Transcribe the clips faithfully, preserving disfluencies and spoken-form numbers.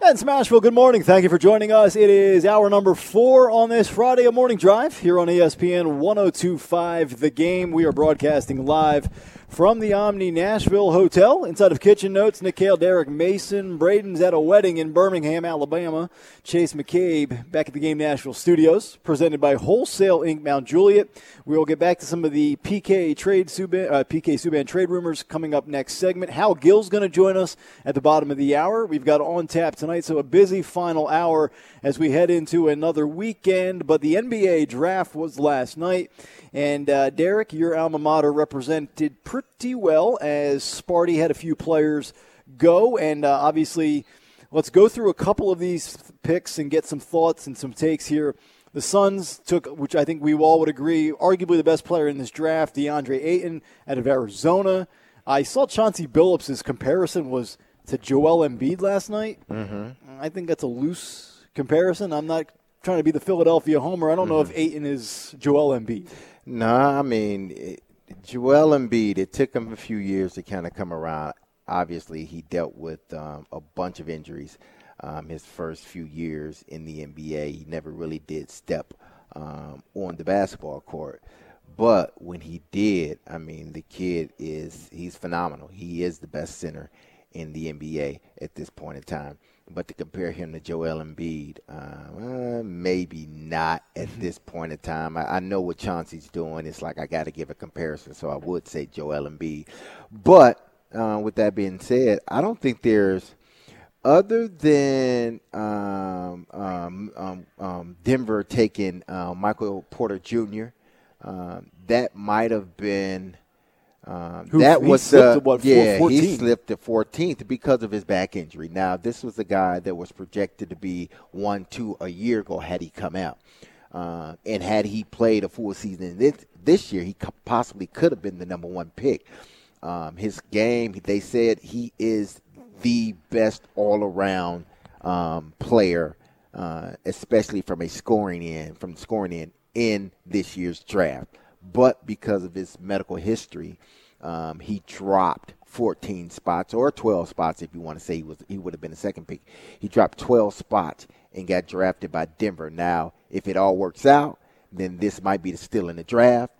And Smashville, good morning. Thank you for joining us. It is hour number four on this Friday, a morning drive here on E S P N one oh two point five The Game. We are broadcasting live from the Omni Nashville Hotel. Inside of Kitchen Notes, Nick Hale, Derek Mason. Braden's at a wedding in Birmingham, Alabama. Chase McCabe back at the Game Nashville studios, presented by Wholesale Incorporated. Mount Juliet. We will get back to some of the P K trade Subban, uh, P K Subban trade rumors coming up next segment. Hal Gill's going to join us at the bottom of the hour. We've got on tap tonight, so a busy final hour as we head into another weekend. But the N B A draft was last night. And, uh, Derek, your alma mater represented pretty well as Sparty had a few players go. And, uh, obviously, let's go through a couple of these picks and get some thoughts and some takes here. The Suns took, which I think we all would agree, arguably the best player in this draft, DeAndre Ayton out of Arizona. I saw Chauncey Billups' comparison was to Joel Embiid last night. Mm-hmm. I think that's a loose comparison. I'm not trying to be the Philadelphia homer. I don't mm-hmm. know if Ayton is Joel Embiid. No, I mean, it, Joel Embiid, it took him a few years to kind of come around. Obviously, he dealt with um, a bunch of injuries. Um, his first few years in the N B A, he never really did step um, on the basketball court. But when he did, I mean, the kid is, he's phenomenal. He is the best center in the N B A at this point in time. But to compare him to Joel Embiid, uh, uh, maybe not at this point in time. I, I know what Chauncey's doing. It's like I got to give a comparison, so I would say Joel Embiid. But uh, with that being said, I don't think there's, other than um, um, um, um, Denver taking uh, Michael Porter Junior, um, that might have been um, Who, that he was slipped uh, to what, yeah fourteen? He slipped to fourteenth because of his back injury. Now this was a guy that was projected to be one two a year ago had he come out, uh, and had he played a full season this, this year, he possibly could have been the number one pick. Um, his game, they said he is the best all-around um, player, uh, especially from a scoring end, from the scoring end in this year's draft. But because of his medical history, um, he dropped fourteen spots or twelve spots, if you want to say he was he would have been the second pick. He dropped twelve spots and got drafted by Denver. Now, if it all works out, then this might be still in the draft.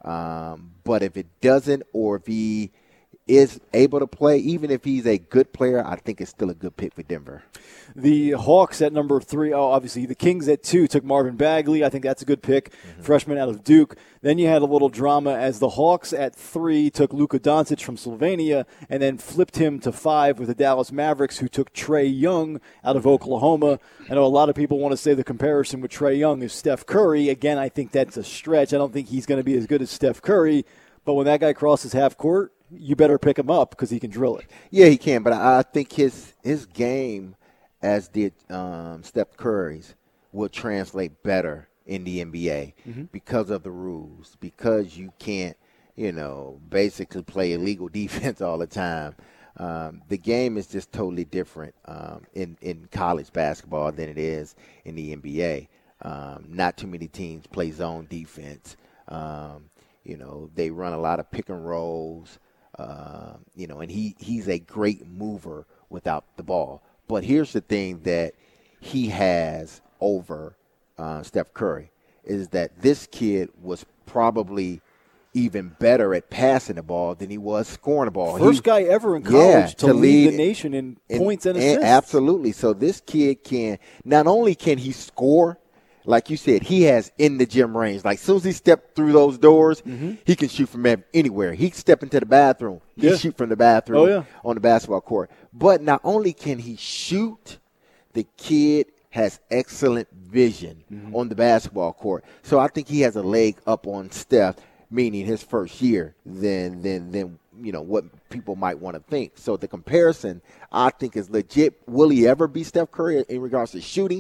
Um, but if it doesn't, or if he is able to play, even if he's a good player, I think it's still a good pick for Denver. The Hawks at number three, oh, obviously the Kings at two took Marvin Bagley. I think that's a good pick, mm-hmm. freshman out of Duke. Then you had a little drama as the Hawks at three took Luka Doncic from Slovenia and then flipped him to five with the Dallas Mavericks, who took Trae Young out of Oklahoma. I know a lot of people want to say the comparison with Trae Young is Steph Curry. Again, I think that's a stretch. I don't think he's going to be as good as Steph Curry. But when that guy crosses half court, you better pick him up because he can drill it. Yeah, he can, but I, I think his his game, as did um, Steph Curry's, will translate better in the N B A mm-hmm. because of the rules, because you can't, you know, basically play illegal defense all the time. Um, the game is just totally different um, in, in college basketball than it is in the N B A. Um, not too many teams play zone defense. Um, you know, they run a lot of pick and rolls. Uh, you know, and he, he's a great mover without the ball. But here's the thing that he has over uh, Steph Curry is that this kid was probably even better at passing the ball than he was scoring the ball. First he, guy ever in college yeah, to, to lead, lead the nation in and, points and, and assists. Absolutely. So this kid can – not only can he score – like you said, he has in-the-gym range. Like, as soon as he stepped through those doors, mm-hmm. he can shoot from anywhere. He can step into the bathroom. He yeah. can shoot from the bathroom oh, yeah. on the basketball court. But not only can he shoot, the kid has excellent vision mm-hmm. on the basketball court. So I think he has a leg up on Steph, meaning his first year, than, than, than you know, what people might want to think. So the comparison, I think, is legit. Will he ever be Steph Curry in regards to shooting?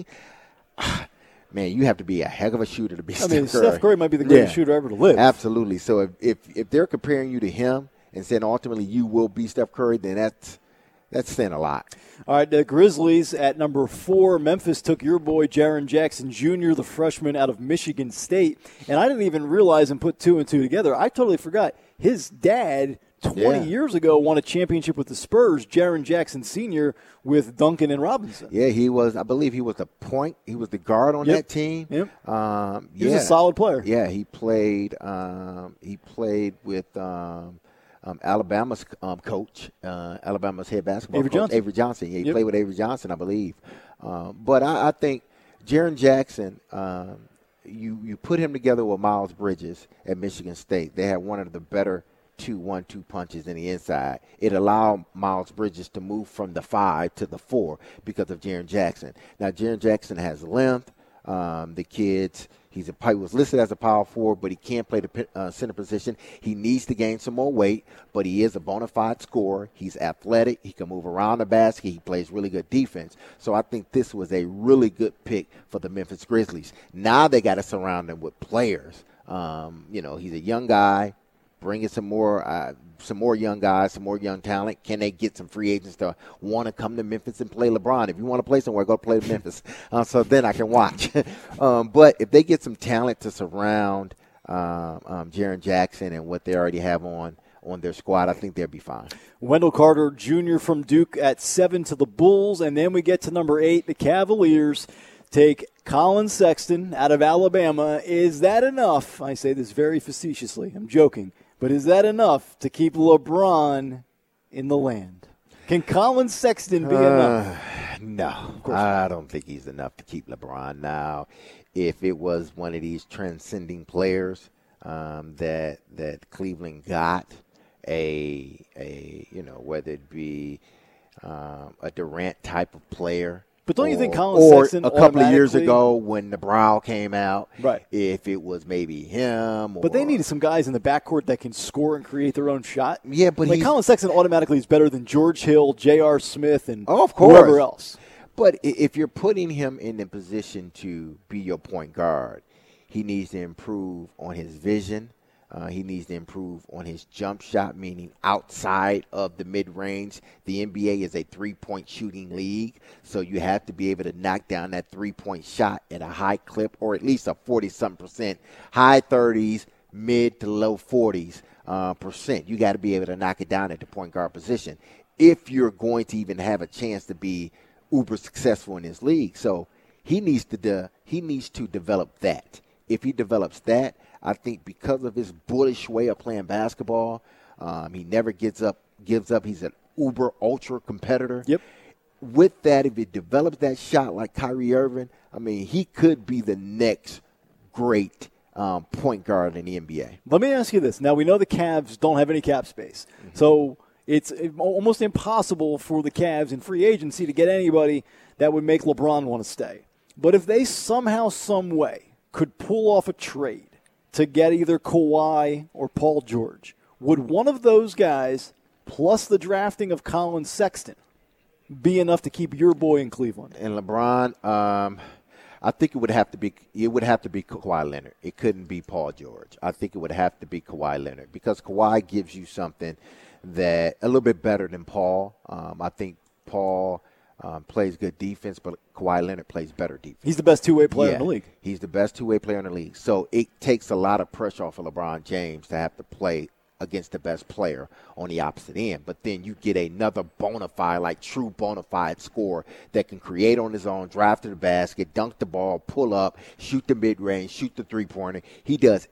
Man, you have to be a heck of a shooter to be I Steph mean, Curry. Steph Curry might be the greatest yeah. shooter ever to live. Absolutely. So if, if if they're comparing you to him and saying ultimately you will be Steph Curry, then that's that's saying a lot. All right, the Grizzlies at number four. Memphis took your boy Jaren Jackson Junior, the freshman out of Michigan State. And I didn't even realize and put two and two together. I totally forgot. His dad twenty Yeah. years ago won a championship with the Spurs, Jaren Jackson Senior with Duncan and Robinson. Yeah, he was, I believe he was the point, he was the guard on Yep. that team. Yep. Um, He yeah. was a solid player. Yeah, he played, um, he played with um, um, Alabama's um, coach, uh, Alabama's head basketball Avery coach, Johnson. Avery Johnson. Yeah, he Yep. played with Avery Johnson, I believe. Um, but I, I think Jaren Jackson, um, you, you put him together with Miles Bridges at Michigan State. They had one of the better two one-two punches in the inside. It allowed Miles Bridges to move from the five to the four because of Jaren Jackson. Now, Jaren Jackson has length. Um, the kids, he's a he was listed as a power forward, but he can't play the uh, center position. He needs to gain some more weight, but he is a bona fide scorer. He's athletic. He can move around the basket. He plays really good defense. So I think this was a really good pick for the Memphis Grizzlies. Now they got to surround him with players. Um, you know, he's a young guy. Bringing some more, uh, some more young guys, some more young talent. Can they get some free agents to want to come to Memphis and play LeBron? If you want to play somewhere, go play Memphis. Uh, so then I can watch. um, but if they get some talent to surround um, um, Jaren Jackson and what they already have on on their squad, I think they'll be fine. Wendell Carter Junior from Duke at seven to the Bulls, and then we get to number eight, the Cavaliers take Colin Sexton out of Alabama. Is that enough? I say this very facetiously. I'm joking. But is that enough to keep LeBron in the land? Can Colin Sexton be uh, enough? No, I don't think he's enough to keep LeBron. Now, if it was one of these transcending players um, that that Cleveland got, a a you know whether it be um, a Durant type of player. But don't or, you think Colin or Sexton a couple of years automatically- ago when the Brow came out, Right. if it was maybe him. Or, But they needed some guys in the backcourt that can score and create their own shot. Yeah, but like he's- Colin Sexton automatically is better than George Hill, J R. Smith, and Oh, of course. whoever else. But i- if you're putting him in the position to be your point guard, he needs to improve on his vision. Uh, he needs to improve on his jump shot, meaning outside of the mid-range. The N B A is a three-point shooting league, so you have to be able to knock down that three-point shot at a high clip, or at least a forty-something percent, high thirties, mid to low forties uh, percent. You got to be able to knock it down at the point guard position if you're going to even have a chance to be uber successful in this league. So he needs to de- he needs to develop that. If he develops that, I think because of his bullish way of playing basketball, um, he never gets up, gives up. He's an uber ultra competitor. Yep. With that, if he develops that shot like Kyrie Irving, I mean, he could be the next great um, point guard in the N B A. Let me ask you this. Now, we know the Cavs don't have any cap space. Mm-hmm. So it's almost impossible for the Cavs in free agency to get anybody that would make LeBron want to stay. But if they somehow, some way could pull off a trade to get either Kawhi or Paul George, would one of those guys, plus the drafting of Colin Sexton, be enough to keep your boy in Cleveland? And LeBron, um, I think it would have to be it would have to be Kawhi Leonard. It couldn't be Paul George. I think it would have to be Kawhi Leonard because Kawhi gives you something that a little bit better than Paul. Um, I think Paul um, plays good defense, but Kawhi Leonard plays better defense. He's the best two-way player yeah, in the league. He's the best two-way player in the league. So it takes a lot of pressure off of LeBron James to have to play against the best player on the opposite end. But then you get another bona fide, like true bona fide scorer that can create on his own, drive to the basket, dunk the ball, pull up, shoot the mid-range, shoot the three-pointer. He does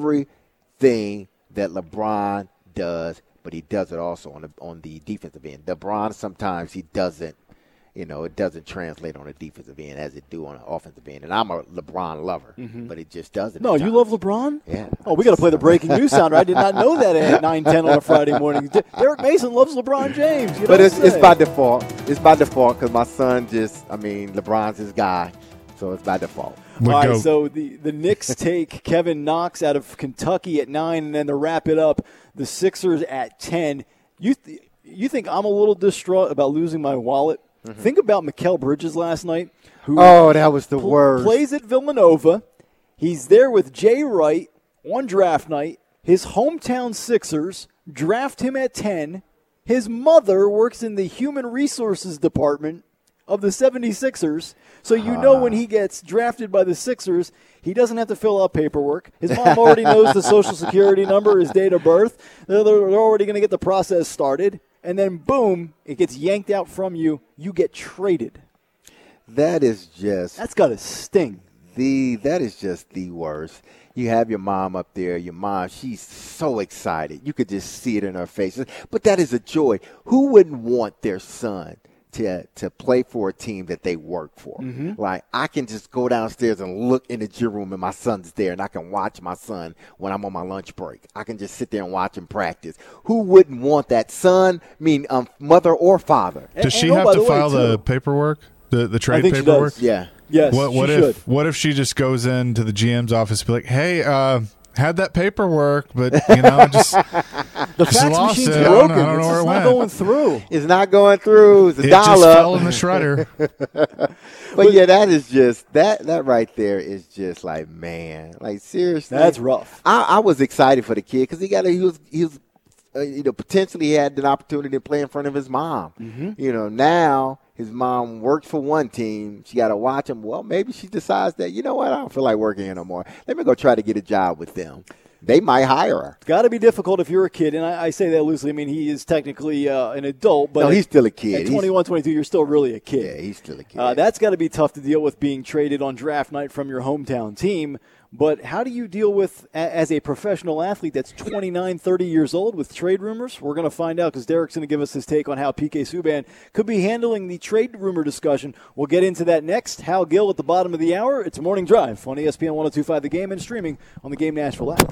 everything that LeBron does, but he does it also on the on the defensive end. LeBron, sometimes he doesn't, you know, it doesn't translate on the defensive end as it do on the offensive end. And I'm a LeBron lover, mm-hmm. but it just doesn't. No, you love LeBron? Yeah. Oh, we got to play the breaking news sounder. I did not know that at nine ten on a Friday morning. Derek Mason loves LeBron James. You know but it's, what I'm it's saying? by default. It's by default because my son just, I mean, LeBron's his guy, so it's by default. All right, so the, the Knicks take Kevin Knox out of Kentucky at nine, and then to wrap it up, the Sixers at ten. You th- you think I'm a little distraught about losing my wallet? Mm-hmm. Think about Mikal Bridges last night. Who oh, that was the pl- worst. Plays at Villanova. He's there with Jay Wright on draft night. His hometown Sixers draft him at ten. His mother works in the human resources department of the seventy-sixers. So you know when he gets drafted by the Sixers, he doesn't have to fill out paperwork. His mom already knows the Social Security number, his date of birth. They're, they're already going to get the process started. And then, boom, it gets yanked out from you. You get traded. That is just That's got to sting. the that is just the worst. You have your mom up there. Your mom, she's so excited. You could just see it in her face. But that is a joy. Who wouldn't want their son to to play for a team that they work for? Mm-hmm. Like, I can just go downstairs and look in the gym room and my son's there, and I can watch my son when I'm on my lunch break. I can just sit there and watch him practice. Who wouldn't want that? Son, I mean, um, mother or father. Does And- she and oh, have by to the way, file the too- paperwork, the the trade I think she paperwork? does. Yeah. Yes, What what she if should. what if she just goes into the G M's office and be like, hey, uh, had that paperwork, but you know, just The Just fax lost machine's it. I don't- broken. I don't know It's where just it not went. going through. It's not going through. It's a it just dollar. fell in the shredder. But yeah, that is just that that right there is just like, man, like seriously, That's rough. I, I was excited for the kid because he got a, he was he was uh, you know potentially he had an opportunity to play in front of his mom. Mm-hmm. You know, now his mom works for one team. She got to watch him. Well, maybe she decides that, you know what, I don't feel like working here no more. Let me go try to get a job with them. They might hire her. It's got to be difficult if you're a kid, and I, I say that loosely. I mean, he is technically uh, an adult, but No, at- he's still a kid. At He's- twenty-one, twenty-two, you're still really a kid. Yeah, he's still a kid. Uh, that's got to be tough to deal with, being traded on draft night from your hometown team. But how do you deal with, a- as a professional athlete that's twenty-nine, thirty years old, with trade rumors? We're going to find out because Derek's going to give us his take on how P K Subban could be handling the trade rumor discussion. We'll get into that next. Hal Gill at the bottom of the hour. It's Morning Drive on E S P N one oh two point five The Game and streaming on the Game Nashville app.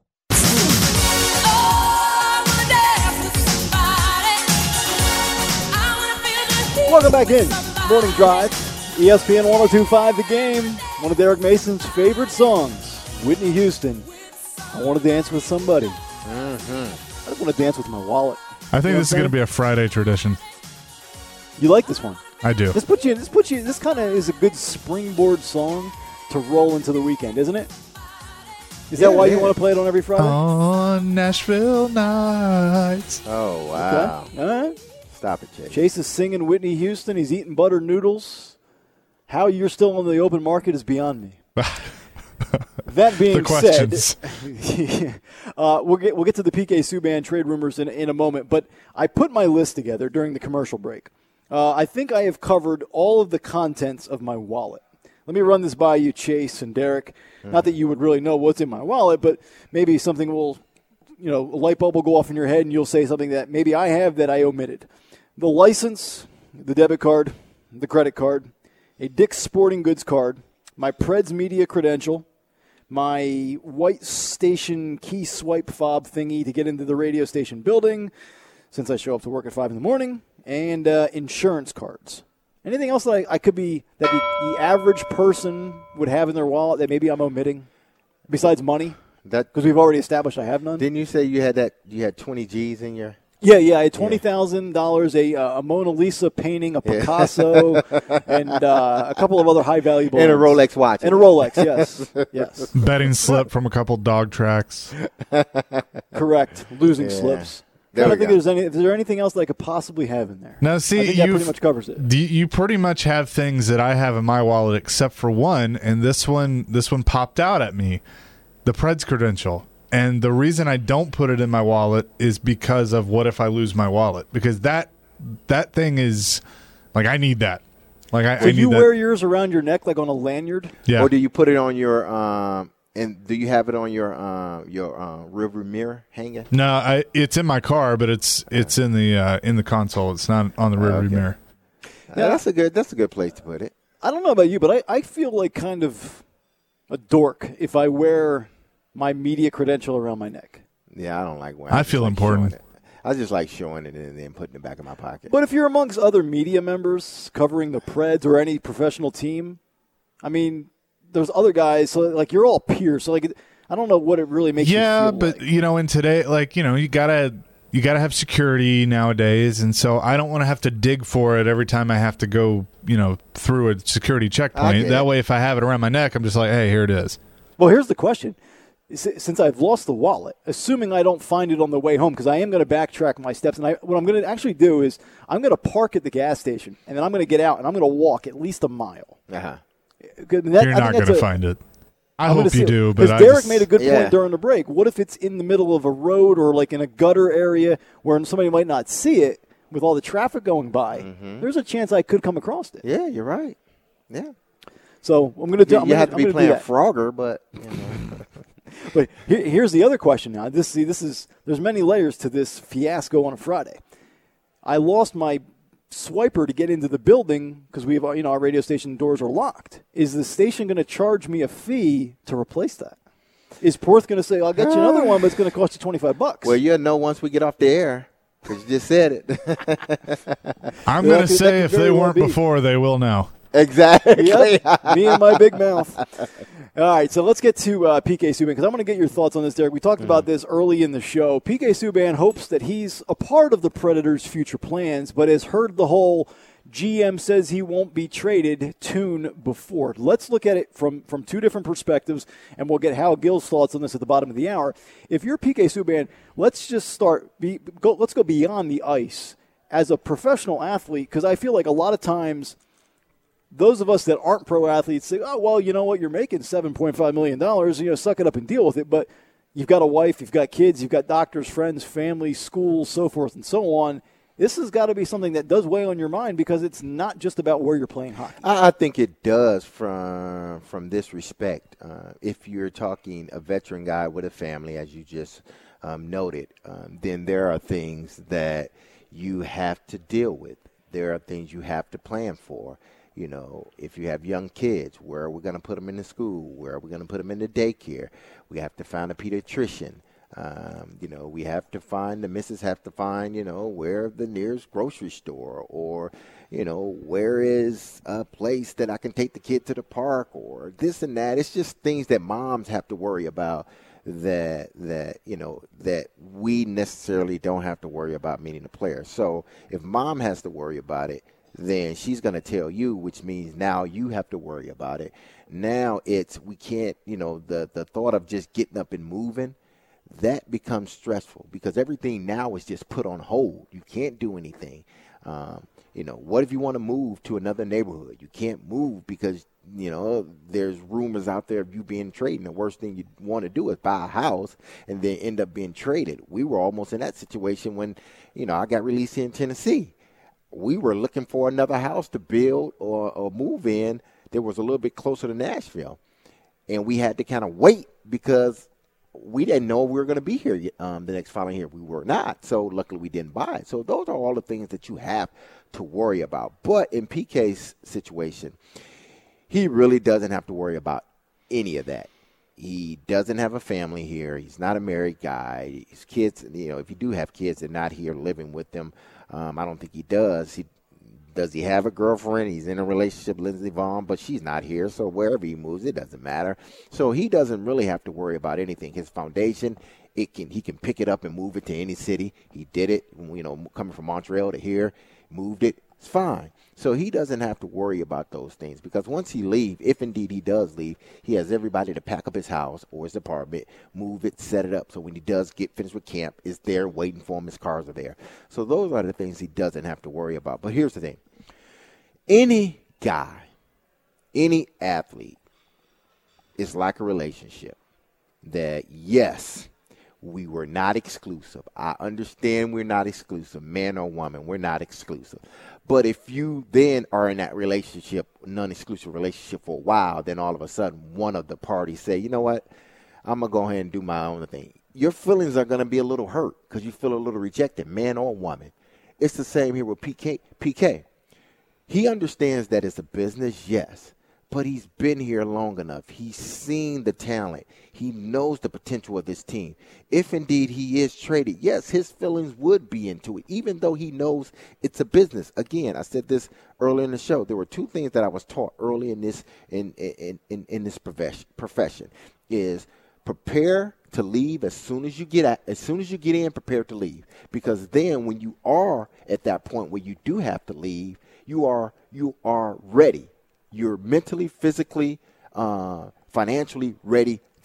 Welcome back in. Morning Drive. E S P N one oh two point five The Game. One of Derek Mason's favorite songs, Whitney Houston. I want to dance with somebody. Mm-hmm. I just want to dance with my wallet. I think You know this is what I'm going to be a Friday tradition. You like this one? I do. This puts you. This puts you. This kind of is a good springboard song to roll into the weekend, isn't it? Is that Yeah, why yeah. you want to play it on every Friday? On Nashville nights. Oh, wow. Okay. All right. Stop it, Chase. Chase is singing Whitney Houston. He's eating buttered noodles. How you're still on the open market is beyond me. That being The questions. said, uh, we'll get we'll get to the P K Subban trade rumors in in a moment. But I put my list together during the commercial break. Uh, I think I have covered all of the contents of my wallet. Let me run this by you, Chase and Derek. Mm. Not that you would really know what's in my wallet, but maybe something will, you know, a light bulb will go off in your head, and you'll say something that maybe I have that I omitted. The license, the debit card, the credit card, a Dick's Sporting Goods card, my Preds Media credential, my white station key swipe fob thingy to get into the radio station building, since I show up to work at five in the morning, and uh, insurance cards. Anything else that I, I could be, that the, the average person would have in their wallet that maybe I'm omitting, besides money? That Because we've already established I have none. Didn't you say you had that? You had twenty G's in your? Yeah, yeah, I had twenty thousand dollars, a uh, a Mona Lisa painting, a Picasso, and uh, a couple of other high valuable And a items. Rolex watch. And a Rolex, yes, yes, Betting slip from a couple dog tracks. correct. Losing Yeah. slips. There I don't we think go. there's any. Is there anything else that I could possibly have in there? Now, see, I think that you've- pretty much covers it. Do you, you pretty much have things that I have in my wallet except for one, and this one this one popped out at me, the Preds credential. And the reason I don't put it in my wallet is because of what if I lose my wallet? Because that that thing is like I need that. Like I, So I need you that. wear yours around your neck like on a lanyard? yeah. Or do you put it on your? Um, and do you have it on your uh, your uh, rearview mirror hanging? no, I, it's in my car, but it's it's in the uh, in the console. It's not on the rearview Okay. mirror. Yeah, that's a good. That's a good place to put it. I don't know about you, but I, I feel like kind of a dork if I wear my media credential around my neck. Yeah, I don't like wearing. I it. just feel like important. showing it. I just like showing it and then putting it back in my pocket. But if you're amongst other media members covering the Preds or any professional team, I mean, there's other guys. So like you're all peers. So like I don't know what it really makes Yeah, you feel but like. you know, in today, like you know, you gotta you gotta have security nowadays, and so I don't want to have to dig for it every time I have to go, you know, through a security I checkpoint. get That it. way, if I have it around my neck, I'm just like, hey, here it is. Well, here's the question. since I've lost the wallet, assuming I don't find it on the way home, because I am going to backtrack my steps. And I, what I'm going to actually do is I'm going to park at the gas station, and then I'm going to get out, and I'm going to walk at least a mile. Uh-huh. That, You're not going to find it. I I'm hope you do, but because I Derek just, made a good yeah. point during the break. What if it's in the middle of a road or like in a gutter area where somebody might not see it with all the traffic going by? Mm-hmm. There's a chance I could come across it. Yeah, you're right. Yeah. So I'm going to do. You, I'm you gonna, have to I'm be gonna playing do that. Frogger, but you know. But here, here's the other question now. This see, this is there's many layers to this fiasco on a Friday. I lost my swiper to get into the building because we have, you know, our radio station doors are locked. Is the station going to charge me a fee to replace that? Is Porth going to say, I'll get you another one, but it's going to cost you twenty-five bucks? Well, you'll know once we get off the air because you just said it. I'm Yeah, going that to could- say that if could they very well weren't be. before, they will now. Exactly. Yep, me and my big mouth. All right, so let's get to uh, P K Subban, because I want to get your thoughts on this, Derek. We talked mm. about this early in the show. P K Subban hopes that he's a part of the Predators' future plans, but has heard the whole G M says he won't be traded tune before. Let's look at it from, from two different perspectives, and we'll get Hal Gill's thoughts on this at the bottom of the hour. If you're P K Subban, let's just start. Be, go, let's go beyond the ice as a professional athlete, because I feel like a lot of times those of us that aren't pro athletes say, oh, well, you know what, you're making seven point five million dollars, you know, suck it up and deal with it. But you've got a wife, you've got kids, you've got doctors, friends, family, schools, so forth and so on. This has got to be something that does weigh on your mind, because it's not just about where you're playing hockey. I, I think it does from from this respect. Uh, if you're talking a veteran guy with a family, as you just um, noted, um, then there are things that you have to deal with. There are things you have to plan for. You know, if you have young kids, where are we going to put them in the school? Where are we going to put them in the daycare? We have to find a pediatrician. Um, you know, we have to find, the missus have to find, you know, where the nearest grocery store, or, you know, where is a place that I can take the kid to the park, or this and that. It's just things that moms have to worry about that, that, you know, that we necessarily don't have to worry about meeting the player. So if mom has to worry about it, then she's going to tell you, which means now you have to worry about it. Now it's, we can't, you know, the, the thought of just getting up and moving, that becomes stressful, because everything now is just put on hold. You can't do anything. Um, you know, what if you want to move to another neighborhood? You can't move because, you know, there's rumors out there of you being traded. And the worst thing you want to do is buy a house and then end up being traded. We were almost in that situation when, you know, I got released here in Tennessee. We were looking for another house to build or, or move in that was a little bit closer to Nashville. And we had to kind of wait because we didn't know we were going to be here um, the next following year. We were not. So luckily we didn't buy it. So those are all the things that you have to worry about. But in P K's situation, he really doesn't have to worry about any of that. He doesn't have a family here. He's not a married guy. His kids, you know, if you do have kids, they're not here living with them. Um, I don't think he does. He Does he have a girlfriend? He's in a relationship with Lindsey Vonn, but she's not here. So wherever he moves, it doesn't matter. So he doesn't really have to worry about anything. His foundation, it can he can pick it up and move it to any city. He did it, you know, coming from Montreal to here, moved it. It's fine. So he doesn't have to worry about those things, because once he leaves, if indeed he does leave, he has everybody to pack up his house or his apartment, move it, set it up. So when he does get finished with camp, it's there waiting for him. His cars are there. So those are the things he doesn't have to worry about. But here's the thing. Any guy, any athlete is like a relationship that, yes, we were not exclusive. I understand we're not exclusive, man or woman. We're not exclusive. But if you then are in that relationship, non-exclusive relationship for a while, then all of a sudden one of the parties say, you know what, I'm going to go ahead and do my own thing. Your feelings are going to be a little hurt because you feel a little rejected, man or woman. It's the same here with P K. P K. He understands that it's a business, yes, but he's been here long enough. He's seen the talent. He knows the potential of this team. If indeed he is traded, yes, his feelings would be into it, even though he knows it's a business. Again, I said this earlier in the show. There were two things that I was taught early in this in in in, in this profession is prepare to leave as soon as you get at, as soon as you get in, prepare to leave, because then when you are at that point where you do have to leave, you are you are ready. You're mentally, physically, uh, financially ready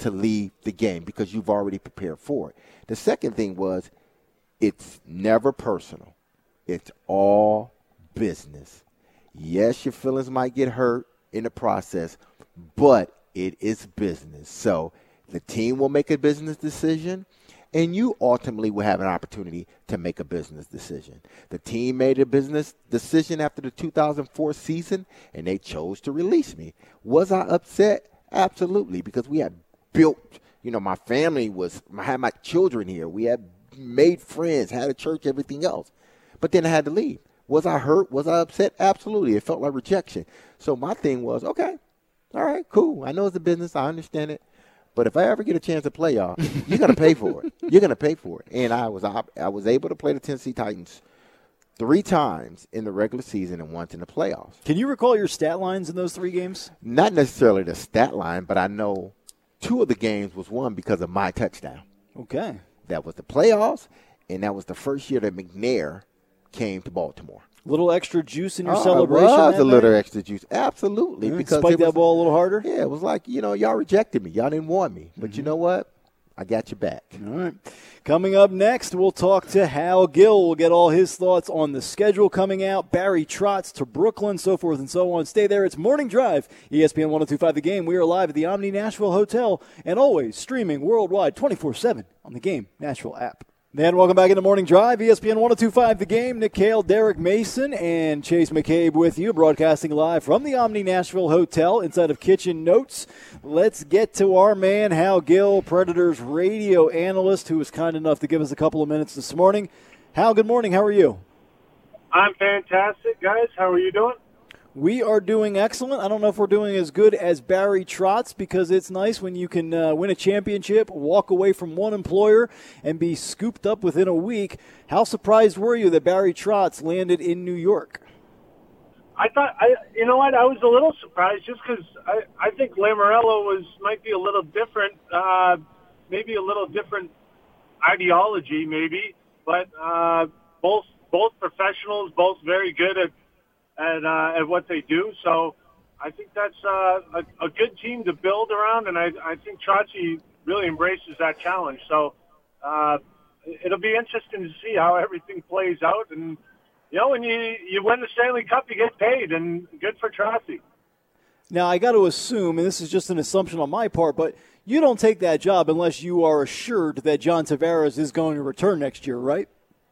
to leave the game because you've already prepared for it. The second thing was it's never personal. It's all business. Yes, your feelings might get hurt in the process, but it is business. So the team will make a business decision, and you ultimately will have an opportunity to make a business decision. The team made a business decision after the two thousand four season, and they chose to release me. Was I upset? Absolutely, because we had built, you know, my family was, I had my children here. We had made friends, had a church, everything else. But then I had to leave. Was I hurt? Was I upset? Absolutely. It felt like rejection. So my thing was, okay, all right, cool. I know it's a business. I understand it. But if I ever get a chance to play y'all, you're going to pay for it. You're going to pay for it. And I was I was able to play the Tennessee Titans three times in the regular season and once in the playoffs. Can you recall your stat lines in those three games? Not necessarily the stat line, but I know two of the games was won because of my touchdown. Okay. That was the playoffs, and that was the first year that McNair came to Baltimore. Little extra juice in your oh, celebration? It was that a little night? extra juice. Absolutely. Yeah, because spike it was, that ball a little harder? Yeah, it was like, you know, y'all rejected me. Y'all didn't want me. But mm-hmm. you know what? I got you back. All right. Coming up next, we'll talk to Hal Gill. We'll get all his thoughts on the schedule coming out. Barry Trotz to Brooklyn, so forth and so on. Stay there. It's Morning Drive, E S P N one oh two point five The Game. We are live at the Omni Nashville Hotel and always streaming worldwide twenty-four seven on the Game Nashville app. And welcome back into Morning Drive, E S P N one oh two point five The Game. Nick Cale, Derek Mason, and Chase McCabe with you, broadcasting live from the Omni Nashville Hotel inside of Kitchen Notes. Let's get to our man, Hal Gill, Predators radio analyst, who was kind enough to give us a couple of minutes this morning. Hal, good morning. How are you? I'm fantastic, guys. How are you doing? We are doing excellent. I don't know if we're doing as good as Barry Trotz, because it's nice when you can uh, win a championship, walk away from one employer, and be scooped up within a week. How surprised were you that Barry Trotz landed in New York? I thought, I, you know what, I was a little surprised just because I, I think Lamoriello was might be a little different, uh, maybe a little different ideology, maybe, but uh, both both professionals, both very good at At, uh, at what they do. So I think that's uh, a, a good team to build around, and I, I think Trotzy really embraces that challenge. So uh, it'll be interesting to see how everything plays out. And, you know, when you, you win the Stanley Cup, you get paid, and good for Trotzy. Now, I got to assume, and this is just an assumption on my part, but you don't take that job unless you are assured that John Tavares is going to return next year, right?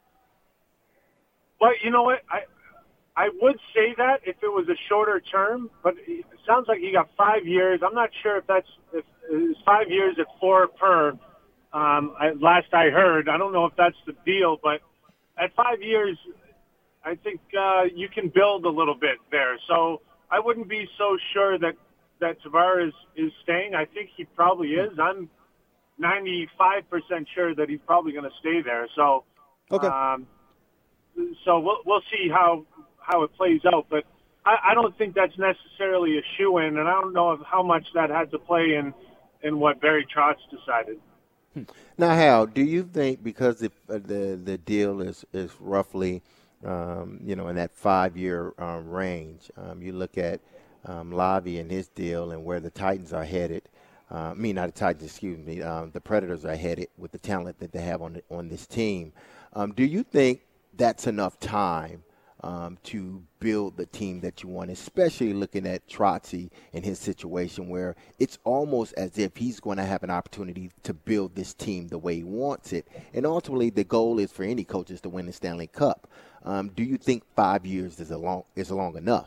Well, you know what? I I would say that if it was a shorter term, but it sounds like he got five years. I'm not sure if that's if it's five years at four per. Um, I, last I heard, I don't know if that's the deal, but at five years, I think uh, you can build a little bit there. So I wouldn't be so sure that that Tavares is staying. I think he probably is. I'm ninety-five percent sure that he's probably going to stay there. So, okay. Um, so we'll we'll see how. how it plays out, but I, I don't think that's necessarily a shoo-in, and I don't know how much that had to play in, in what Barry Trotz decided. Now, Hal, do you think because the the, the deal is, is roughly, um, you know, in that five-year um, range, um, you look at um, Lavi and his deal and where the Titans are headed, uh, I mean, not the Titans, excuse me, um, the Predators are headed with the talent that they have on the, on this team. Um, do you think that's enough time Um, to build the team that you want, especially looking at Trotzy in his situation where it's almost as if he's going to have an opportunity to build this team the way he wants it. And ultimately, the goal is for any coaches to win the Stanley Cup. Um, do you think five years is a long is long enough?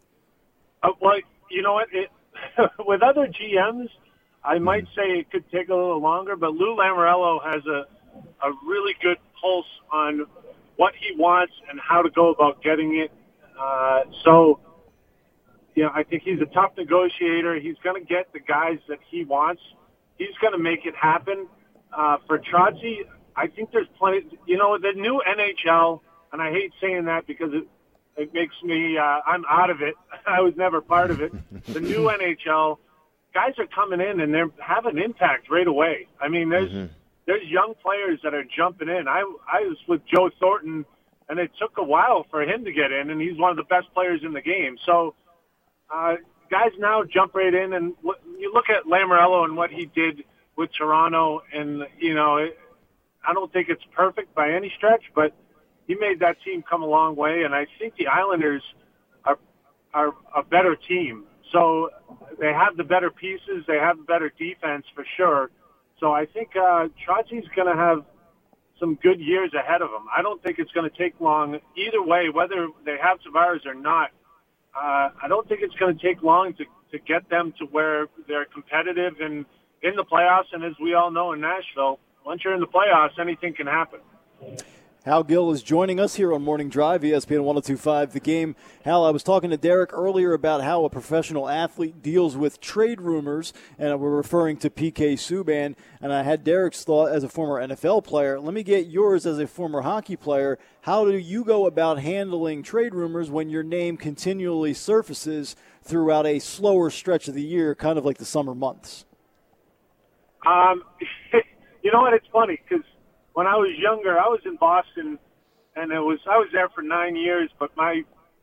Uh, well, you know what? It, with other G Ms, I might mm-hmm. say it could take a little longer, but Lou Lamoriello has a, a really good pulse on what he wants and how to go about getting it. Uh, so, you know, I think he's a tough negotiator. He's going to get the guys that he wants. He's going to make it happen. Uh, for Trotzy, I think there's plenty, you know, the new N H L, and I hate saying that because it, it makes me, uh, I'm out of it. I was never part of it. The new N H L, guys are coming in and they're having an impact right away. I mean, there's, mm-hmm. There's young players that are jumping in. I I was with Joe Thornton, and it took a while for him to get in, and he's one of the best players in the game. So uh, guys now jump right in, and you look at Lamoriello and what he did with Toronto, and, you know, it, I don't think it's perfect by any stretch, but he made that team come a long way, and I think the Islanders are are a better team. So they have the better pieces. They have the better defense for sure. So I think uh, Trotzy's going to have some good years ahead of him. I don't think it's going to take long either way, whether they have Tavares or not. Uh, I don't think it's going to take long to, to get them to where they're competitive and in the playoffs. And as we all know in Nashville, once you're in the playoffs, anything can happen. Hal Gill is joining us here on Morning Drive, E S P N one oh two point five The Game. Hal, I was talking to Derek earlier about how a professional athlete deals with trade rumors, and we're referring to P K Subban, and I had Derek's thought as a former N F L player. Let me get yours as a former hockey player. How do you go about handling trade rumors when your name continually surfaces throughout a slower stretch of the year, kind of like the summer months? Um, you know what? It's funny because when I was younger, I was in Boston, and it was I was there for nine years. But my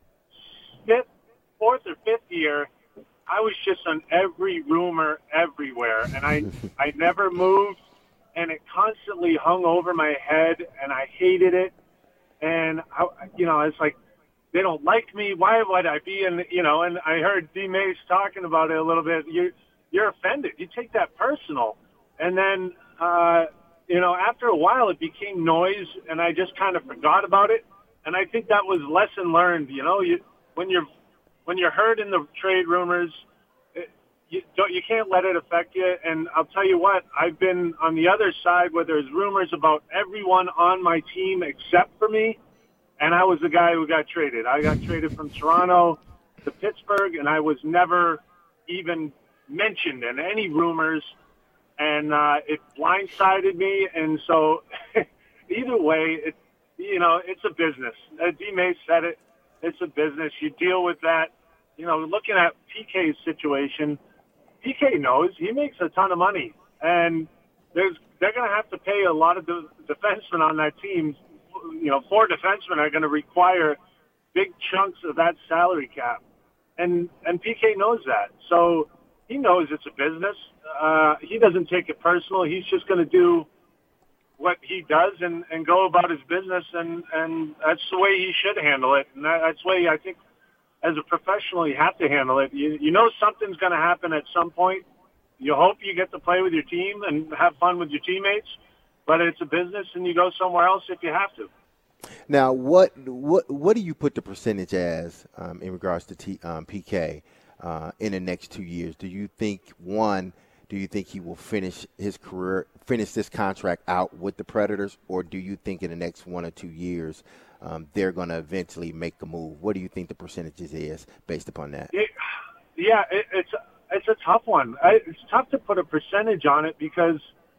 fifth, fourth or fifth year, I was just on every rumor everywhere, and I I never moved, and it constantly hung over my head, and I hated it. And I, you know, it's like they don't like me. Why would I be in? You know, and I heard D. Mace talking about it a little bit. You you're offended. You take that personal, and then. Uh, You know, after a while, it became noise, and I just kind of forgot about it. And I think that was lesson learned. You know, you when you're when you're heard in the trade rumors, it, you don't you can't let it affect you. And I'll tell you what, I've been on the other side where there's rumors about everyone on my team except for me, and I was the guy who got traded. I got traded from Toronto to Pittsburgh, and I was never even mentioned in any rumors. And uh, it blindsided me, and so either way, it you know it's a business. Uh, D. Mace said it. It's a business. You deal with that. You know, looking at P K's situation, P K knows he makes a ton of money, and there's they're going to have to pay a lot of the defensemen on that team. You know, four defensemen are going to require big chunks of that salary cap, and and P K knows that. So he knows it's a business. Uh, he doesn't take it personal. He's just going to do what he does and, and go about his business, and, and that's the way he should handle it. And that, that's the way I think as a professional you have to handle it. You, you know something's going to happen at some point. You hope you get to play with your team and have fun with your teammates, but it's a business, and you go somewhere else if you have to. Now, what what what do you put the percentage as um, in regards to T, um, P K uh, in the next two years? Do you think, one, do you think he will finish his career, finish this contract out with the Predators, or do you think in the next one or two years um, they're going to eventually make a move? What do you think the percentages is based upon that? It, yeah, it, it's it's a tough one. I, it's tough to put a percentage on it because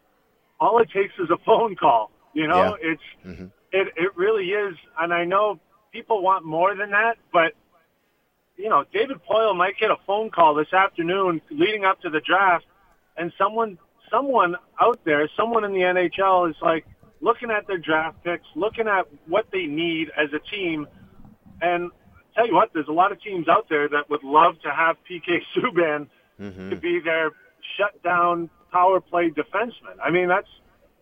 all it takes is a phone call. You know, yeah. it's mm-hmm. it it really is, and I know people want more than that, but you know, David Poile might get a phone call this afternoon leading up to the draft. And someone, someone out there, someone in the N H L is like looking at their draft picks, looking at what they need as a team. And tell you what, there's a lot of teams out there that would love to have P K Subban mm-hmm. to be their shutdown power play defenseman. I mean, that's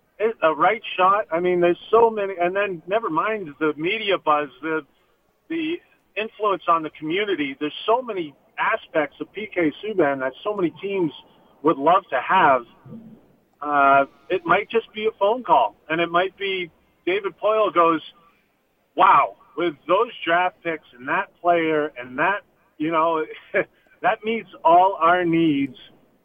a right shot. I mean, there's so many, and then never mind the media buzz, the the influence on the community. There's so many aspects of P K Subban that so many teams would love to have. Uh, it might just be a phone call, and it might be David Poile goes, wow, with those draft picks and that player and that, you know, that meets all our needs.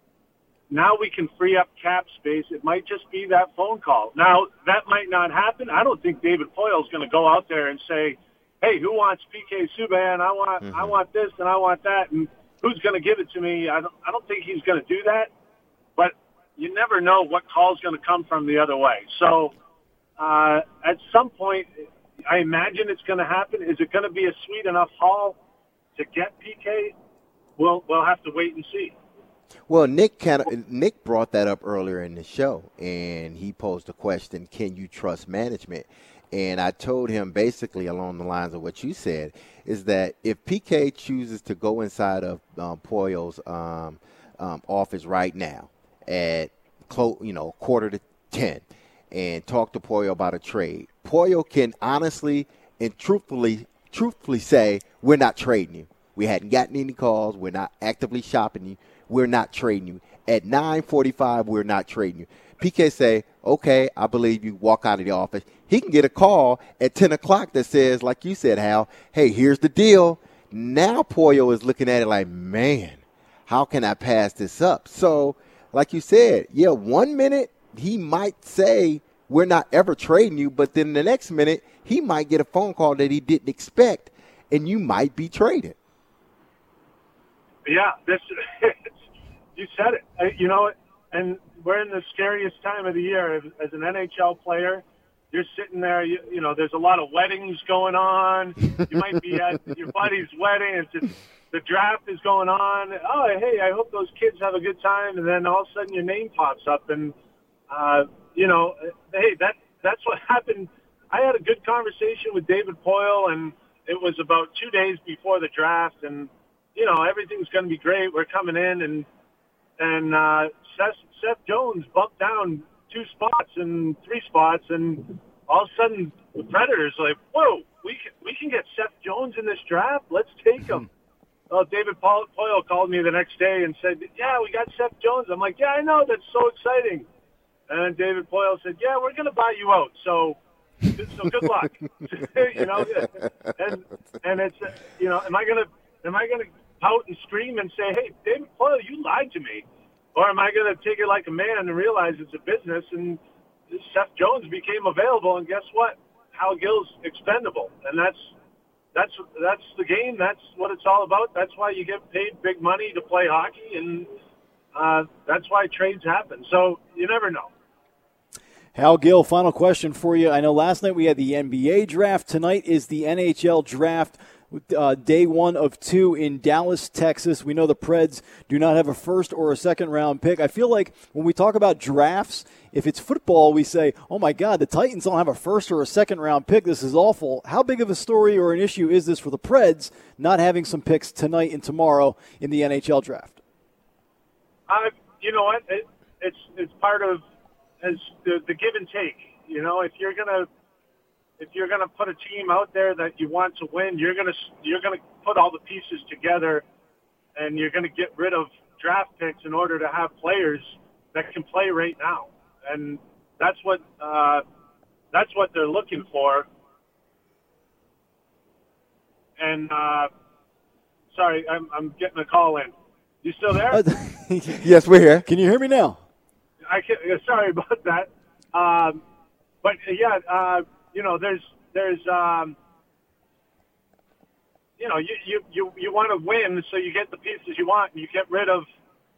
Now we can free up cap space. It might just be that phone call. Now, that might not happen. I don't think David Poile is going to go out there and say, hey, who wants P K Subban? I want, mm-hmm. I want this and I want that. And who's going to give it to me? I don't, I don't think he's going to do that, but you never know what call is going to come from the other way. So uh, at some point, I imagine it's going to happen. Is it going to be a sweet enough haul to get P K? We'll, we'll have to wait and see. Well, Nick kind of, Nick brought that up earlier in the show, and he posed the question, can you trust management? And I told him basically along the lines of what you said, is that if P K chooses to go inside of um, Poile's um, um, office right now at close, you know, quarter to ten, and talk to Poyo about a trade, Poyo can honestly and truthfully, truthfully say, we're not trading you. We hadn't gotten any calls. We're not actively shopping you. We're not trading you. At nine forty-five, we're not trading you. P K say, okay, I believe you, walk out of the office. He can get a call at ten o'clock that says, like you said, Hal, hey, here's the deal. Now Poyo is looking at it like, man, how can I pass this up? So, like you said, yeah, one minute he might say we're not ever trading you, but then the next minute he might get a phone call that he didn't expect, and you might be traded. Yeah, this you said it. Uh, you know, and we're in the scariest time of the year. As, as an N H L player, you're sitting there, you, you know, there's a lot of weddings going on. You might be at your buddy's wedding. It's just, the draft is going on. Oh, hey, I hope those kids have a good time. And then all of a sudden your name pops up. And, uh, you know, hey, that that's what happened. I had a good conversation with David Poyle, and it was about two days before the draft. And, you know, everything's going to be great. We're coming in. And, and uh, Seth, Seth Jones bumped down two spots and three spots, and all of a sudden the Predators are like, whoa, we can, we can get Seth Jones in this draft. Let's take him. Well, David Poyle called me the next day and said, yeah, we got Seth Jones. I'm like, yeah, I know. That's so exciting. And David Poyle said, yeah, we're going to buy you out. So, so good luck. you know, and and it's, you know, am I going to am I going to pout and scream and say, hey, David Poyle, you lied to me? Or am I going to take it like a man and realize it's a business? And Seth Jones became available, and guess what? Hal Gill's expendable, and that's that's that's the game. That's what it's all about. That's why you get paid big money to play hockey, and uh, that's why trades happen. So you never know. Hal Gill, final question for you. I know last night we had the N B A draft. Tonight is the N H L draft. Uh, day one of two in Dallas, Texas. We know the Preds do not have a first or a second round pick. I feel like when we talk about drafts, if it's football, we say, oh my God, the Titans don't have a first or a second round pick. This is awful. How big of a story or an issue is this for the Preds not having some picks tonight and tomorrow in the N H L draft? Uh, you know what? It, it's it's part of as the, the give and take. You know, if you're going to If you're going to put a team out there that you want to win, you're going to you're going to put all the pieces together, and you're going to get rid of draft picks in order to have players that can play right now. And that's what uh, that's what they're looking for. And uh, sorry, I'm I'm getting a call in. You still there? Yes, we're here. Can you hear me now? I can, sorry about that. Um, but yeah. Uh, You know, there's, there's, um, you know, you, you, you, you want to win, so you get the pieces you want, and you get rid of,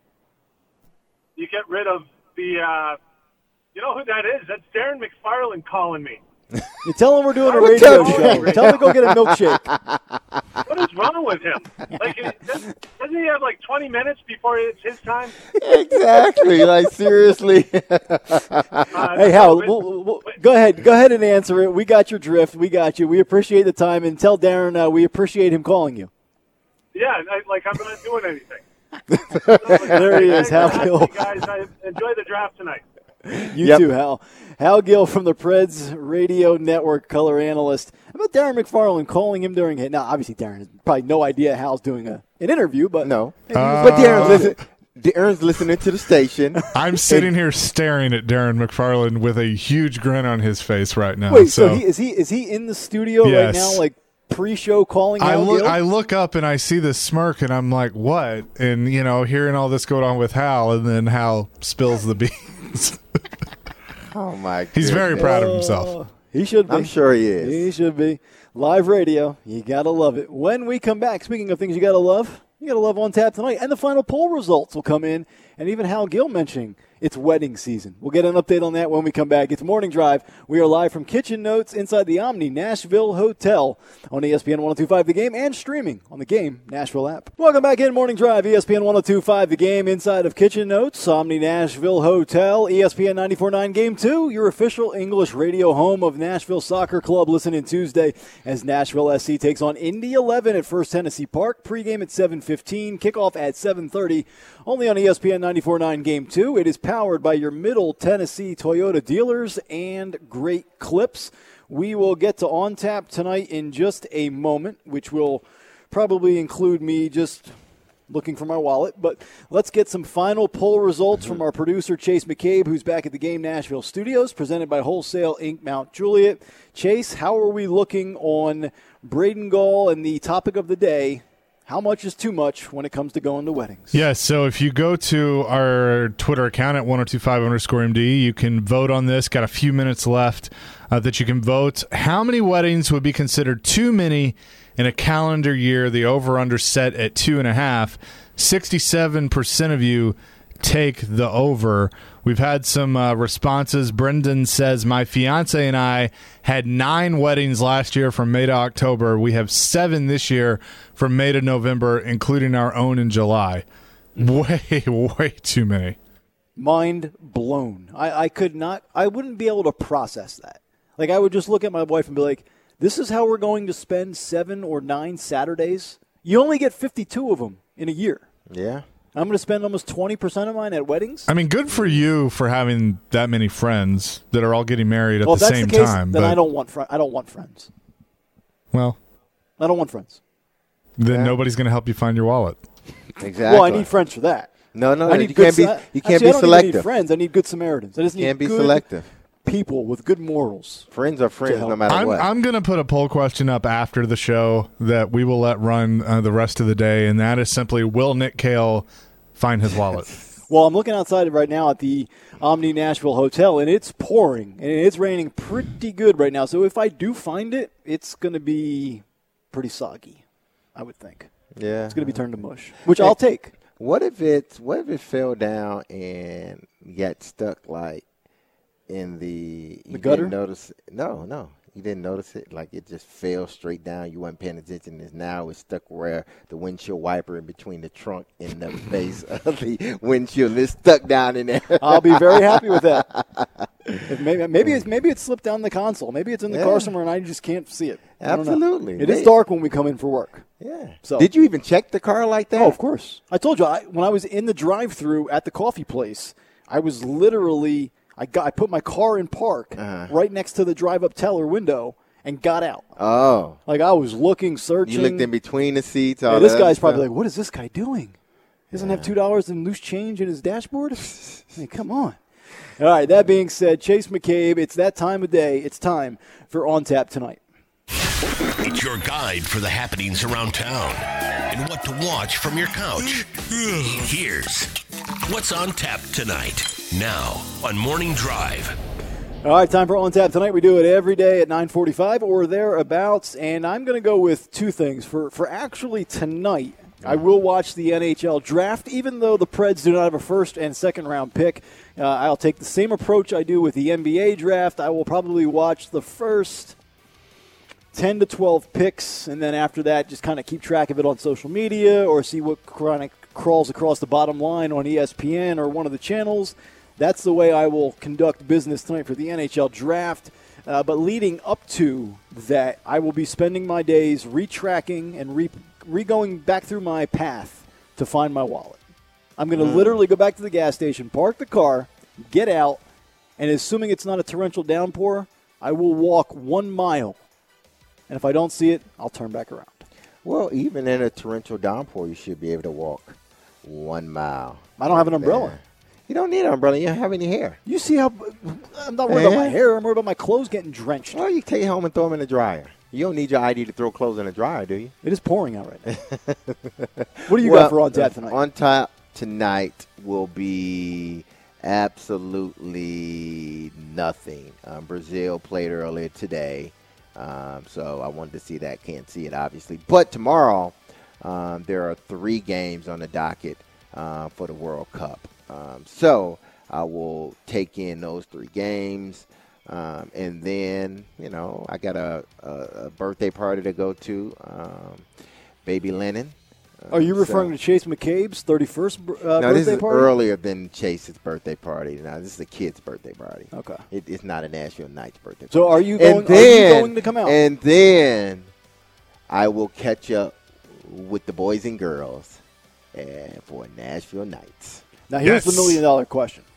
you get rid of the, uh, you know who that is? That's Darren McFarland calling me. You tell him we're doing a radio show. Tell him to go get a milkshake. What is wrong with him? Like, doesn't, doesn't he have like twenty minutes before it's his time? Exactly. Like, seriously. Uh, Hey, Hal, but, we'll, we'll, go ahead. Go ahead and answer it. We got your drift. We got you. We appreciate the time. And tell Darren uh, we appreciate him calling you. Yeah, I, like I'm not doing anything. There he is, Hal Gill. Guys, I enjoy the draft tonight. You Yep. too, Hal. Hal Gill from the Preds Radio Network, color analyst. How about Darren McFarland calling him during it? Now, obviously, Darren has probably no idea Hal's doing a, an interview, but No. Uh, but Darren's, listen, Darren's listening to the station. I'm sitting here staring at Darren McFarland with a huge grin on his face right now. wait. So, So, he, is he is he in the studio right Yes. now, like pre-show calling I Hal look, Gill? I look up and I see this smirk, and I'm like, "What?" And you know, hearing all this going on with Hal, and then Hal spills the beans. Oh, my God. He's very proud of himself. Oh, he should be. I'm sure he is. He should be. Live radio, you gotta love it. When we come back, speaking of things you gotta love, you gotta love On Tap tonight, and the final poll results will come in, and even Hal Gill mentioning it's wedding season. We'll get an update on that when we come back. It's Morning Drive. We are live from Kitchen Notes inside the Omni Nashville Hotel on E S P N one oh two point five The Game and streaming on the Game Nashville app. Welcome back in Morning Drive, E S P N one oh two point five The Game inside of Kitchen Notes, Omni Nashville Hotel, E S P N ninety-four point nine Game two, your official English radio home of Nashville Soccer Club. Listen in Tuesday as Nashville S C takes on Indy eleven at First Tennessee Park. Pregame at seven fifteen, kickoff at seven thirty. Only on E S P N ninety-four point nine Game two. It is powered by your Middle Tennessee Toyota dealers and Great Clips. We will get to On Tap tonight in just a moment, which will probably include me just looking for my wallet. But let's get some final poll results from our producer, Chase McCabe, who's back at the Game Nashville studios, presented by Wholesale Incorporated. Mount Juliet. Chase, how are we looking on Braden Gall and the topic of the day? How much is too much when it comes to going to weddings? Yeah, so if you go to our Twitter account at ten twenty-five underscore M D, you can vote on this. Got a few minutes left uh, that you can vote. How many weddings would be considered too many in a calendar year? The over-under set at two and a half. sixty-seven percent of you take the over. We've had some uh, responses. Brendan says, my fiance and I had nine weddings last year from May to October. We have seven this year from May to November, including our own in July. Way, way too many. Mind blown. I, I could not, I wouldn't be able to process that. Like, I would just look at my wife and be like, this is how we're going to spend seven or nine Saturdays? You only get fifty-two of them in a year. Yeah. I'm going to spend almost twenty percent of mine at weddings. I mean, good for you for having that many friends that are all getting married at well, the if that's same the case, time. Then but, I don't want fr- I don't want friends. Well, I don't want friends. Then yeah. nobody's going to help you find your wallet. Exactly. Well, I need friends for that. No, no, I need you good can't be. Sa- You can't Actually, be I don't selective. Even need friends. I need good Samaritans. I just need can't be good selective. people with good morals. Friends are friends, help. no matter I'm, what. I'm going to put a poll question up after the show that we will let run uh, the rest of the day, and that is simply, will Nick Cale find his wallet? Well, I'm looking outside right now at the Omni Nashville Hotel, and it's pouring, and it's raining pretty good right now. So if I do find it, it's going to be pretty soggy, I would think. Yeah. It's going to be turned to mush, which I'll take. What if it? What if it fell down and got stuck like in the The you gutter? Didn't notice? No, no, you didn't notice it. Like it just fell straight down. You weren't paying attention. And now it's stuck where the windshield wiper in between the trunk and the base of the windshield is stuck down in there. I'll be very happy with that. If maybe maybe it's maybe it's slipped down the console. Maybe it's in the Yeah. car somewhere, and I just can't see it. I don't know. Absolutely. It is They- dark when we come in for work. Yeah. So- Did you even check the car like that? Oh, of course. I told you I, when I was in the drive-through at the coffee place, I was literally I got I put my car in park Uh-huh. right next to the drive-up teller window and got out. Oh. Like I was looking, searching. You looked in between the seats. All Yeah, this that guy's stuff. probably like, "What is this guy doing? He doesn't have two dollars in loose change in his dashboard." I mean, come on. All right. That being said, Chase McCabe, it's that time of day. It's time for On Tap tonight. It's your guide for the happenings around town and what to watch from your couch. Here's what's on tap tonight. Now on Morning Drive. All right, time for On Tap tonight. We do it every day at nine forty-five or thereabouts, and I'm going to go with two things. For for actually tonight, I will watch the N H L draft, even though the Preds do not have a first and second round pick. Uh, I'll take the same approach I do with the N B A draft. I will probably watch the first ten to twelve picks, and then after that, just kind of keep track of it on social media or see what kind of crawls across the bottom line on E S P N or one of the channels. That's the way I will conduct business tonight for the N H L draft. Uh, but leading up to that, I will be spending my days retracking and re, re going back through my path to find my wallet. I'm going to mm. literally go back to the gas station, park the car, get out, and assuming it's not a torrential downpour, I will walk one mile. And if I don't see it, I'll turn back around. Well, even in a torrential downpour, you should be able to walk one mile. I don't have an umbrella. There. You don't need an umbrella. You don't have any hair. You see how I'm not worried yeah. about my hair. I'm worried about my clothes getting drenched. Well, you take it home and throw them in the dryer. You don't need your I D to throw clothes in the dryer, do you? It is pouring out right now. What do you well, got for On Tap tonight? On Tap tonight will be absolutely nothing. Um, Brazil played earlier today, um, so I wanted to see that. Can't see it, obviously. But tomorrow, um, there are three games on the docket uh, for the World Cup. Um, so I will take in those three games. Um, and then, you know, I got a, a, a birthday party to go to, um, Baby Lennon. Uh, Are you referring so, to Chase McCabe's thirty-first uh, no, birthday this is party? earlier than Chase's birthday party. Now, this is a kid's birthday party. Okay. It, it's not a Nashville Knights birthday party. So are you going, and then, are you going to come out? And then I will catch up with the boys and girls uh, for Nashville Knights. Now, here's Yes. the million-dollar question.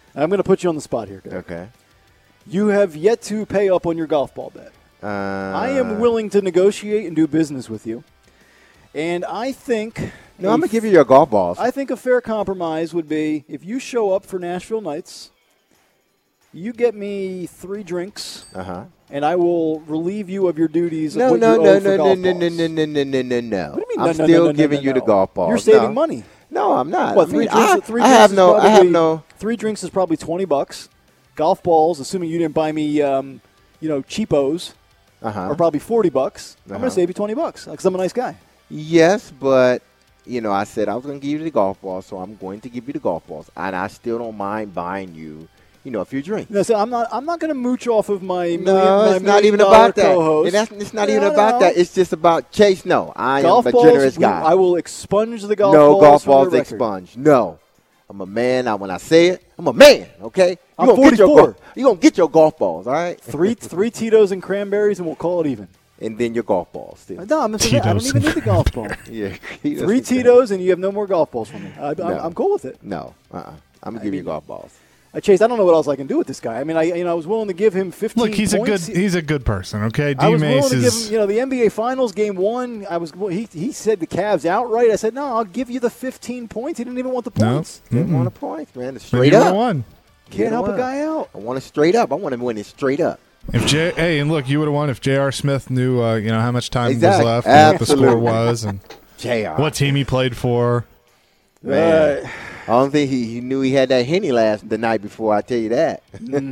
I'm going to put you on the spot here, Derek. Okay. You have yet to pay up on your golf ball bet. Uh, I am willing to negotiate and do business with you. And I think No, I'm going to give you your golf balls. I think a fair compromise would be if you show up for Nashville Nights, you get me three drinks, Uh-huh. and I will relieve you of your duties No, of what no, you no, owe no, for no, golf no, no, balls. no, no, no, no, no, no. What do you mean, I'm no, no, still no, no, giving no, you no. the golf balls. You're saving No. money. No, I'm not. What, I three mean, drinks, I, three I drinks have is no. I have probably- no. Three drinks is probably twenty bucks. Golf balls, assuming you didn't buy me, um, you know, cheapos, Uh-huh. are probably forty bucks. I'm going Uh-huh. to save you twenty bucks because I'm a nice guy. Yes, but you know, I said I was going to give you the golf balls, so I'm going to give you the golf balls, and I still don't mind buying you, you know, a few drinks. No, so I'm not. I'm not going to mooch off of my. No, million, my it's not even million-dollar about that. co-host. And that's, it's not No, even no. about that. It's just about Chase. No, I golf am a balls, generous we- guy. I will expunge the golf no balls. golf from balls your record. expunge. No, I'm a man. I, when I say it, I'm a man. Okay, you I'm gonna get your forty-four. golf- you gonna get your golf balls. All right, Three, three Tito's and cranberries, and we'll call it even. and then your golf balls. Too. No, I'm just, I don't Tito's even need the golf ball. Yeah, Three Tito's, and you have no more golf balls from me. I, I'm, No. I'm cool with it. No, uh-uh. I'm gonna give you golf balls. Uh, Chase, I don't know what else I can do with this guy. I mean, I you know I was willing to give him fifteen. Look, he's points. a good he's a good person. Okay, I D was willing Mace to give is. him, you know, the N B A Finals game one. I was he he said the Cavs outright. I said no, I'll give you the fifteen points. He didn't even want the No. points. They Mm-mm. want the points, man. It's Then straight you up. won. Can't help a what? guy out. I want it straight up. I want to win it straight up. If J, hey, and look, you would have won if J R. Smith knew, uh, you know, how much time Exactly. was left, and what the Absolutely. score was, and J R. what team he played for. Man. Uh, I don't think he, he knew he had that Henny last the night before. I tell you that.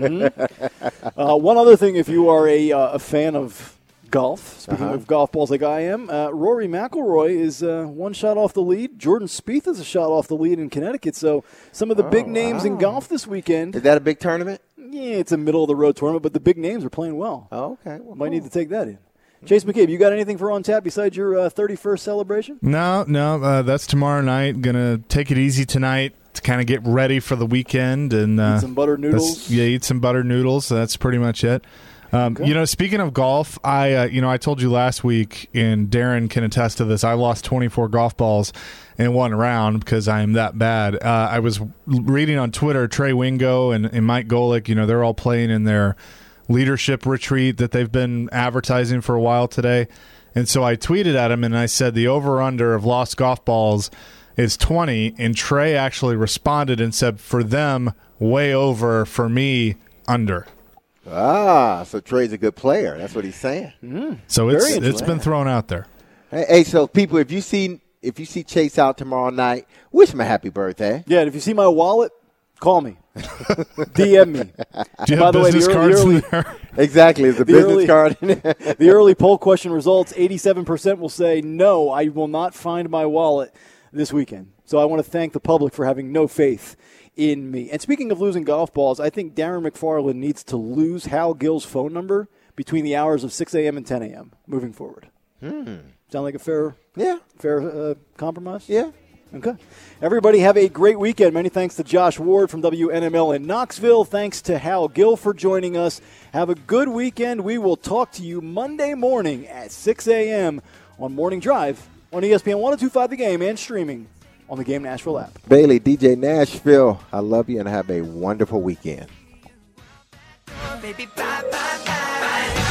Uh, one other thing, if you are a, uh, a fan of golf, speaking Uh-huh. of golf balls like I am, uh, Rory McIlroy is uh, one shot off the lead. Jordan Spieth is a shot off the lead in Connecticut. So some of the big Oh, names in wow. golf this weekend, Is that a big tournament? yeah, it's a middle-of-the-road tournament, but the big names are playing well. Oh, okay. Well, Might need to cool. take that in. Chase McCabe, you got anything for On Tap besides your uh, thirty-first celebration? No, no, uh, that's tomorrow night. Gonna take it easy tonight to kind of get ready for the weekend and uh, Eat some buttered that's- noodles. Yeah, eat some buttered noodles. That's pretty much it. Um, Okay. You know, speaking of golf, I uh, you know I told you last week, and Darren can attest to this. I lost twenty-four golf balls in one round because I am that bad. Uh, I was reading on Twitter, Trey Wingo and, and Mike Golick. You know, they're all playing in their leadership retreat that they've been advertising for a while today. And so I tweeted at him and I said the over-under of lost golf balls is twenty. And Trey actually responded and said, for them, way over. For me, under. Ah, so Trey's a good player. That's what he's saying. So it's Very it's interesting. been thrown out there. Hey, hey, so people, if you see if you see Chase out tomorrow night, wish him a happy birthday. Yeah, and if you see my wallet, call me. D M me. Do you By have the way, the business early- cards the in early- there? Exactly, it's a The business early- card. In there. The early poll question results, eighty-seven percent will say, no, I will not find my wallet this weekend. So I want to thank the public for having no faith in me. And speaking of losing golf balls, I think Darren McFarland needs to lose Hal Gill's phone number between the hours of six a.m. and ten a.m. moving forward. Sound like a fair, Yeah, fair uh, compromise? yeah. Okay. Everybody have a great weekend. Many thanks to Josh Ward from W N M L in Knoxville. Thanks to Hal Gill for joining us. Have a good weekend. We will talk to you Monday morning at six a.m. on Morning Drive on E S P N one oh two point five The Game and streaming on the Game Nashville app. Bailey, D J Nashville, I love you and have a wonderful weekend. Baby, bye, bye, bye.